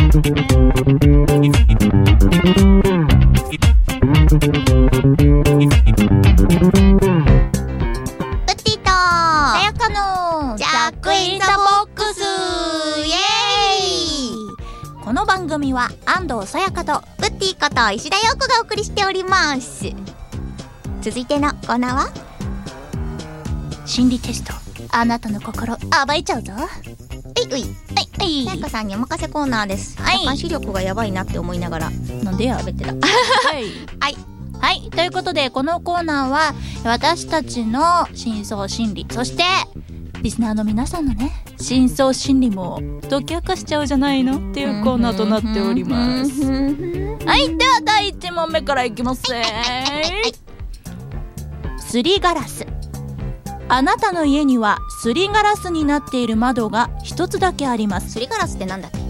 さやかのジャックインザボックス。イエーイ。この番組は安藤さやかとウッディこと石田陽子がお送りしております。続いてのコーナーは心理テスト。あなたの心暴いちゃうぞ。 ういさやかさんにお任せコーナーです。 はい、 視力がやばいなって思いながらなんでや喋ってたはい、ということでこのコーナーは私たちの深層心理、そしてリスナーの皆さんのね深層心理も解き明かしちゃうじゃないのっていうコーナーとなっております。はい、では第1問目からいきます。すりガラス。あなたの家にはすりガラスになっている窓が一つだけあります。 すりガラスってなんだっけ？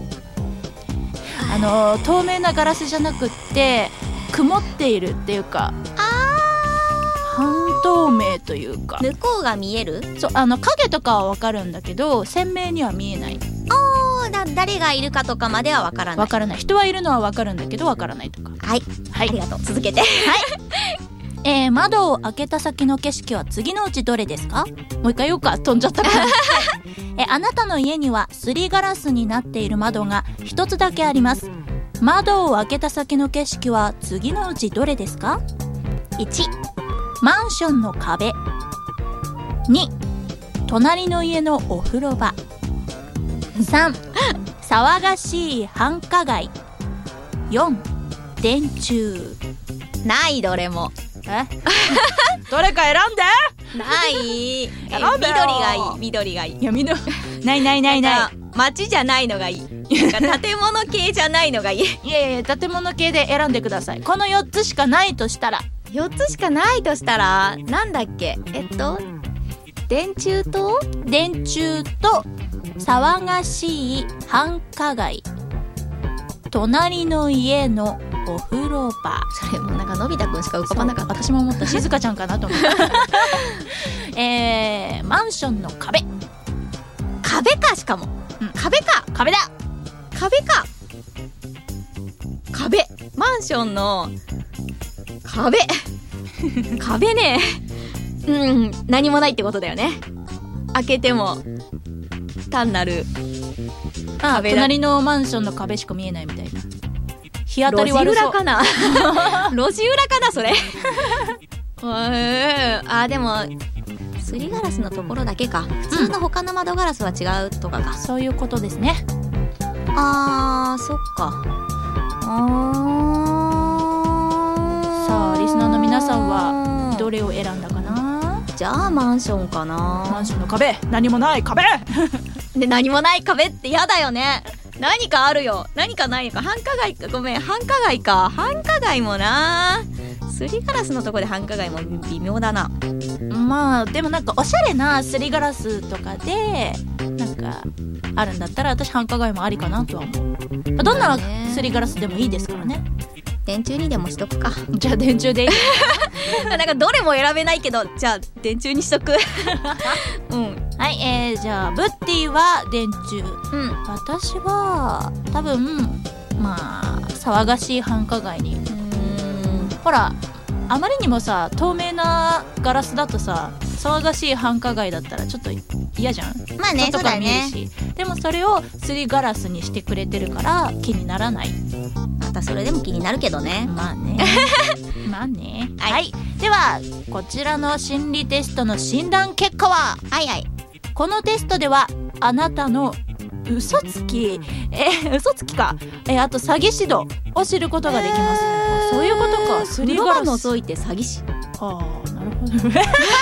透明なガラスじゃなくって曇っているっていうか、半透明というか、 向こうが見える？ そう、影とかはわかるんだけど鮮明には見えない。 誰がいるかとかまではわからない。 わからない。人はいるのはわかるんだけどわからないとか。 はい、ありがとう。続けて。 窓を開けた先の景色は次のうちどれですか？もう一回言おうか、飛んじゃったからあなたの家にはすりガラスになっている窓が一つだけあります。窓を開けた先の景色は次のうちどれですか？ 1. マンションの壁。 2. 隣の家のお風呂場。 3. 騒がしい繁華街。 4. 電柱。 ないどれも。 どれか選んで。 ない緑がいい。 いやない街じゃないのがいい。建物系じゃないのがいい。 いや建物系で選んでください。この4つしかないとしたら。 4つしかないとしたらなんだっけ？電柱と騒がしい繁華街、隣の家のお風呂場。 それもなんかのび太くんしか浮かばなかった。 私も思った。静香ちゃんかなと思ったマンションの壁か。しかも、壁だ。壁マンションの壁ね。何もないってことだよね。開けても単なる壁だ。 隣のマンションの壁しか見えないみたいな。日当たり悪そう。 路地裏かな路地裏かなそれでもすりガラスのところだけか。普通の他の窓ガラスは違うとかか。 そういうことですね。 そっか。 さあリスナーの皆さんはどれを選んだかな？ じゃあマンションかな。 マンションの壁。何もない壁で、何もない壁ってやだよね。何かあるよ。何かないのか。繁華街か。ごめん、繁華街か。繁華街もな。すりガラスのとこで繁華街も微妙だな。 まあでもなんかおしゃれなすりガラスとかでなんかあるんだったら私繁華街もありかなとは思う。どんなすりガラスでもいいですからね。 電柱にでもしとくか。 じゃあ電柱でいいなんかどれも選べないけど、じゃあ電柱にしとくはい、じゃあブッティは電柱。私は多分騒がしい繁華街に。ほらあまりにもさ透明なガラスだとさ騒がしい繁華街だったらちょっと嫌じゃん。 まあね、 人とか見えるし、でもそれをすりガラスにしてくれてるから気にならない。 またそれでも気になるけどね。 まあねはい、ではこちらの心理テストの診断結果は、このテストではあなたの嘘つきか、あと詐欺師度を知ることができます。そういうことか。すりガラス除いて詐欺師。 なるほどどんな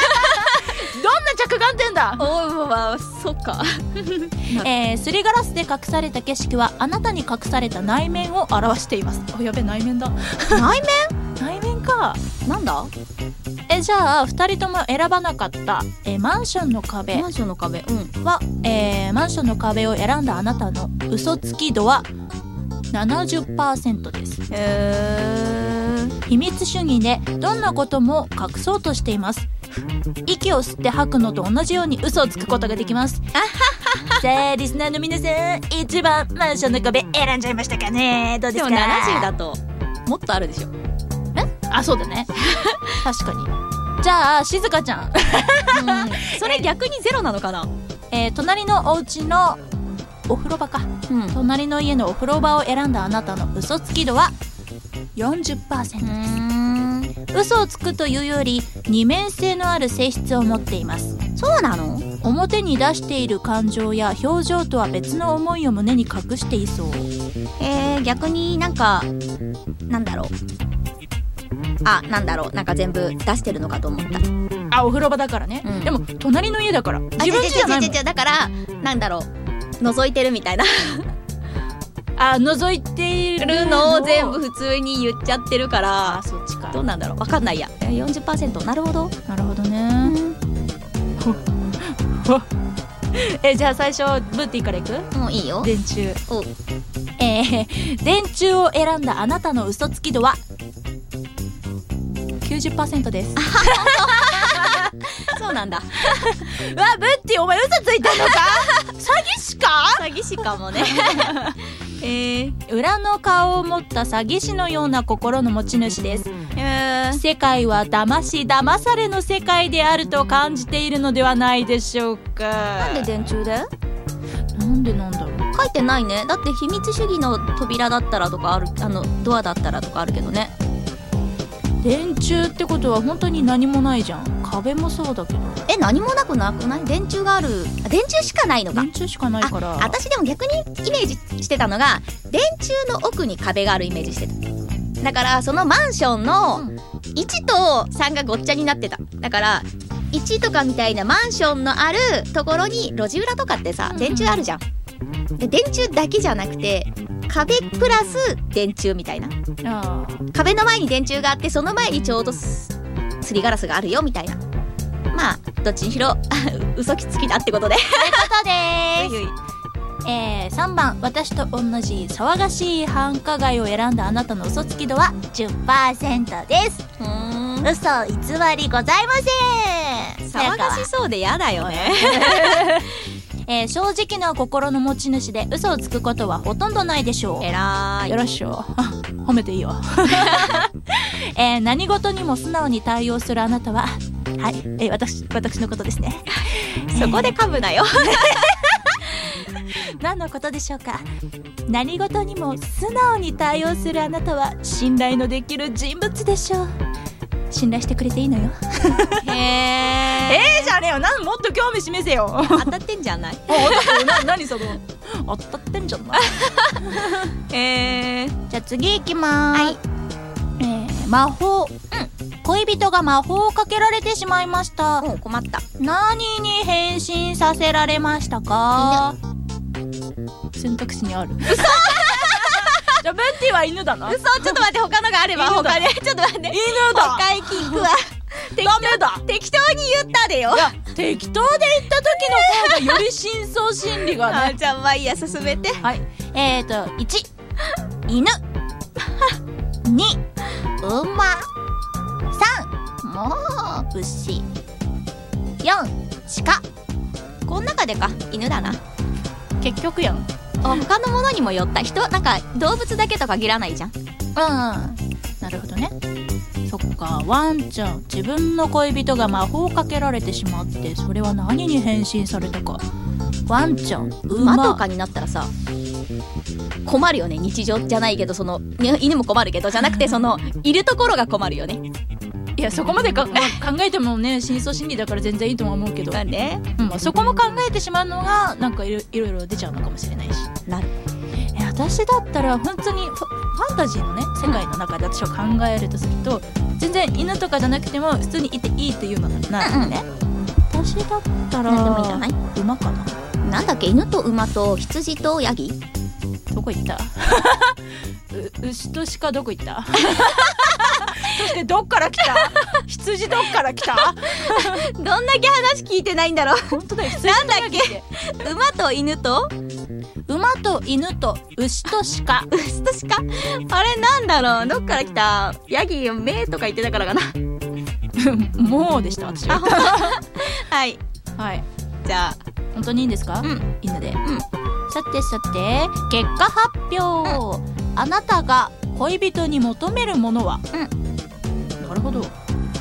着眼点だ。 そっかすりガラスで隠された景色はあなたに隠された内面を表しています。やべ、内面だ。 内面か。 なんだ。 じゃあ2人とも選ばなかった、マンションの壁は、マンションの壁を選んだあなたの嘘つき度は 70% です。秘密主義でどんなことも隠そうとしています。息を吸って吐くのと同じように嘘をつくことができます。 さあリスナーの皆さん、一番マンションの壁選んじゃいましたかね。どうですか。 でも70だともっとあるでしょ。 あ、そうだね確かに。じゃあ静香ちゃんそれ逆にゼロなのかな。 隣のお家のお風呂場か、隣の家のお風呂場を選んだあなたの嘘つき度は 40% です。嘘をつくというより二面性のある性質を持っています。 そうなの。 表に出している感情や表情とは別の思いを胸に隠していそう。 逆になんかなんだろう、なんか全部出してるのかと思った。 あ、お風呂場だからね、でも隣の家だから自分家じゃないもん。 だからなんだろう、覗いてるみたいな覗いているのを全部普通に言っちゃってるから。 あ、そっちか。 どうなんだろう、わかんないや。40%。なるほどなるほどね、じゃあ最初ブーティーからいく。 もういいよ。 電柱。電柱を選んだあなたの嘘つき度は 90% ですそうなんだわ、ブッティお前嘘ついてんのか詐欺師か。 詐欺師かもね裏の顔を持った詐欺師のような心の持ち主です。世界は騙し騙されの世界であると感じているのではないでしょうか。 なんで電柱で。 なんでなんだろう。 書いてないね。だって秘密主義の扉だったらとかある、ドアだったらとかあるけどね。 電柱ってことは本当に何もないじゃん。壁もそうだけど。 何もなくない。電柱がある。電柱しかないのか。 電柱しかないから。 私でも逆にイメージしてたのが、電柱の奥に壁があるイメージしてた。だからそのマンションの1と3がごっちゃになってた。だから1とかみたいなマンションのあるところに路地裏とかってさ、電柱あるじゃん。で電柱だけじゃなくて壁プラス電柱みたいな。壁の前に電柱があって、その前にちょうどすりガラスがあるよみたいな。まあどっちにしろ嘘つきだってことで。 ということです3番、私と同じ騒がしい繁華街を選んだあなたの嘘つき度は 10% です。嘘偽りございません。 騒がしそうで嫌だよね正直な心の持ち主で嘘をつくことはほとんどないでしょう。 偉い。 よろしょう褒めていいわ何事にも素直に対応するあなたは、はい、私のことですねそこで噛むなよ何のことでしょうか。何事にも素直に対応するあなたは信頼のできる人物でしょう。信頼してくれていいのよじゃねえよ。もっと興味示せよ当たってんじゃない何その当たってんじゃないじゃあ次いきまーす。はい、魔法、恋人が魔法をかけられてしまいました。 困った。 何に変身させられましたか。選択肢にある嘘じゃあベンティは犬だな。 嘘。ちょっと待って、他のがあれば他で。ちょっと待って、 犬だ。 他へ聞くわダメだ。 適当に言ったでよ。 いや適当で言った時の方がより深層心理がねじゃあまあいいや、進めて。 はい。1犬2馬3もう牛4鹿。 この中でか犬だな。 結局やん。 他のものにもよった。なんか動物だけと限らないじゃん。 なるほどね。そっか。ワンちゃん、自分の恋人が魔法をかけられてしまって、それは何に変身されたか。ワンちゃん、 馬とかになったらさ困るよね。日常じゃないけど、その犬も困るけどじゃなくて、そのいるところが困るよね。 いやそこまで考えてもね、深層心理だから全然いいとは思うけど、 なんで、 そこも考えてしまうのがなんかいろいろ出ちゃうのかもしれないし。 なる。 私だったら本当にファンタジーのね世界の中で私を考えるとすると、全然犬とかじゃなくても普通にいていいっていうのなんね、私だったら何でもいいんじゃない。 馬かな。 なんだっけ、犬と馬と羊とヤギ。 どこ行った牛と鹿どこ行ったそしてどっから来た羊どっから来たどんだけ話聞いてないんだろう。 本当だよ。 なんだっけ馬と犬と馬と犬と牛と鹿牛と鹿、あれなんだろう。どっから来た。ヤギ目とか言ってたからかなもうでした私ははいはい。 じゃあ本当にいいんですか？犬で。さてさて、結果発表。あなたが恋人に求めるものは？なるほど。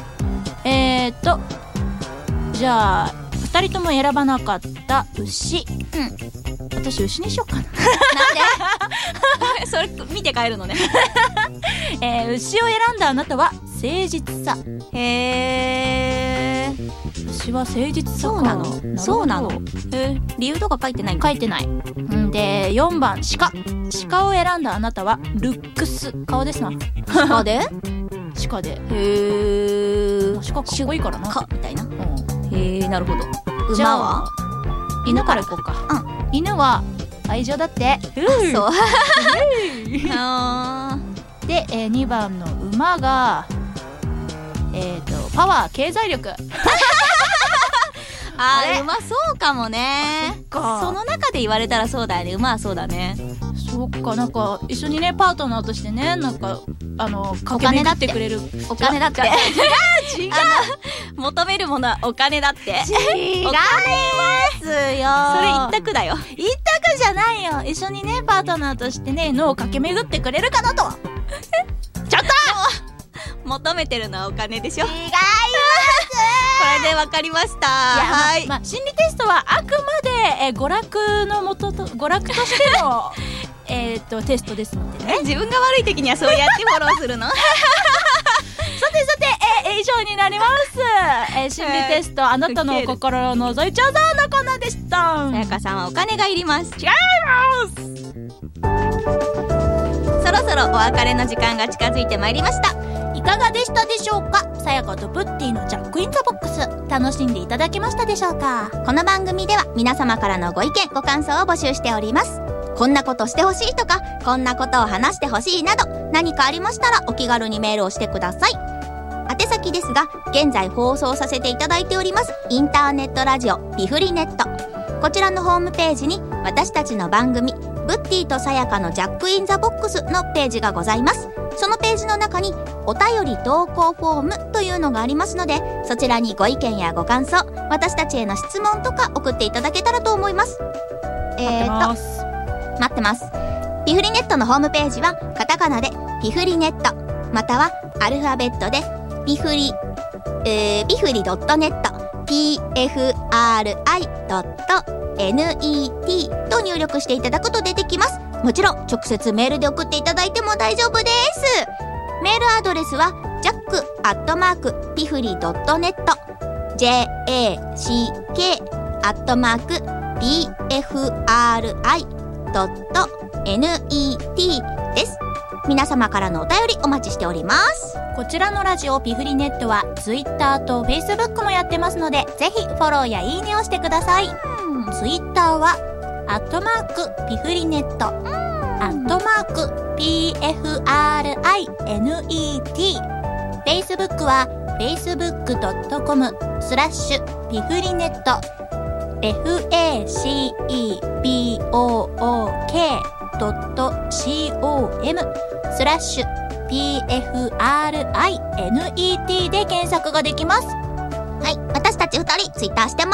じゃあ2人とも選ばなかった牛。私牛にしようかな。なんでそれ見て帰るのね。 牛を選んだあなたは誠実さ。 へー、 牛は誠実さか。 そうなの？そうなの？理由とか書いてないの？ 書いてない。で4番鹿を選んだあなたはルックス。顔ですな。 鹿で？ 鹿で。 へー、 鹿かっこいいからな。 鹿みたいな。へー、なるほど。 じゃあ馬は？ 犬からいこうか。犬は愛情だって。 そう。 で、2番の馬がパワー、経済力。 馬そうかもね。その中で言われたらそうだよね。馬はそうだね。 そっか、なんか一緒にねパートナーとしてね、なんか駆け巡ってくれる。 お金だって。違う。求めるものはお金だって。 違いますよ。それ一択だよ。 一択じゃないよ。一緒にねパートナーとしてね脳を駆け巡ってくれるかなと。ちょっと求めてるのはお金でしょ。 違います。 これで分かりました。はい。 心理テストはあくまで娯楽としてのテストですのでね。 自分が悪い時にはそうやってフォローするの？さて、以上になります。心理テスト、あなたの心を覗いちゃうぞのコーナーでした。 さやかさんはお金がいります。 違います。 そろそろお別れの時間が近づいてまいりました。 いかがでしたでしょうか？さやかとプッティのジャックインザボックス、楽しんでいただけましたでしょうか？ この番組では皆様からのご意見ご感想を募集しております。こんなことしてほしいとか、こんなことを話してほしいなど、何かありましたらお気軽にメールをしてください。宛先ですが、現在放送させていただいておりますインターネットラジオピフリネット、こちらのホームページに私たちの番組ブッティとさやかのジャックインザボックスのページがございます。そのページの中にお便り投稿フォームというのがありますので、そちらにご意見やご感想、私たちへの質問とか送っていただけたらと思います。待ってます。ピフリネットのホームページはカタカナでピフリネット、またはアルファベットでピフリ.net pfri.net と入力していただくと出てきます。もちろん直接メールで送っていただいても大丈夫です。メールアドレスは jack@pifri.net jack@pfri.net です。皆様からのお便りお待ちしております。 こちらのラジオピフリネットは Twitter と Facebook もやってますので、ぜひフォローやいいねをしてください。Twitter はピフリネットPFRINET、 Facebook は facebook.com/ピフリネット facebook.com/PFRINET で検索ができます。 はい、私たち2人ツイッターしてます。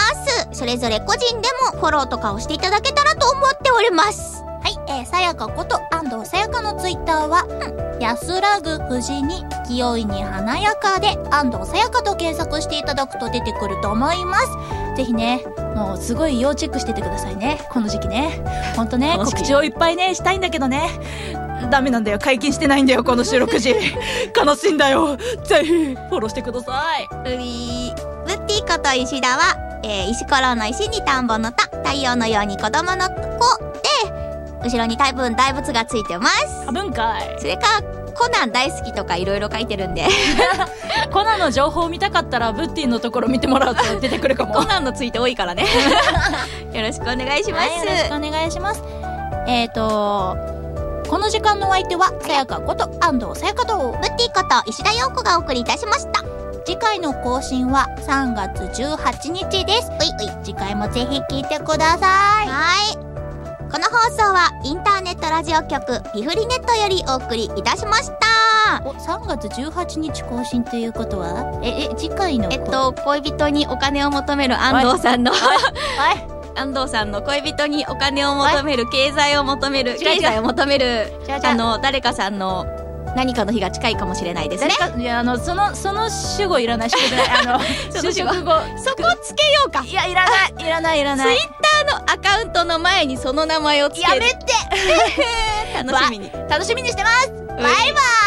それぞれ個人でもフォローとかをしていただけたらと思っております。 はい、さやかこと安藤さやかのツイッターは、安らぐ富士に清いに華やかで安藤さやかと検索していただくと出てくると思います。ぜひね、もうすごい要チェックしててくださいね、この時期ね。ほんとね、告知をいっぱいねしたいんだけどね、ダメなんだよ、解禁してないんだよこの収録時。悲しいんだよ。ぜひフォローしてください。 ブッティこと石田は、石ころの石に田んぼの田、太陽のように子供の子で、後ろに大仏がついてます。 文かい。 それかコナン大好きとかいろいろ書いてるんでコナンの情報を見たかったらブッティのところ見てもらうと出てくるかも。 コナンのツイート多いからねよろしくお願いします。 はい、よろしくお願いします。この時間のお相手はさやかこと安藤さやかとブッティこと石田陽子がお送りいたしました。 次回の更新は3月18日です。次回もぜひ聞いてください。 はい、この放送はインターネットラジオ局ピフリネットよりお送りいたしました。 3月18日更新ということは次回の恋人にお金を求める安藤さんの安藤さんの恋人にお金を求める、経済を求める、 違う経済を求める、 違う違う誰かさんの何かの日が近いかもしれないですね。 いやその主語いらない、主語いらないその主語主語そこつけようか。 いやいらないいらないいらない。 ツイッターのアカウントの前にその名前をつける。 やめて楽しみに楽しみにしてます。バイバイ。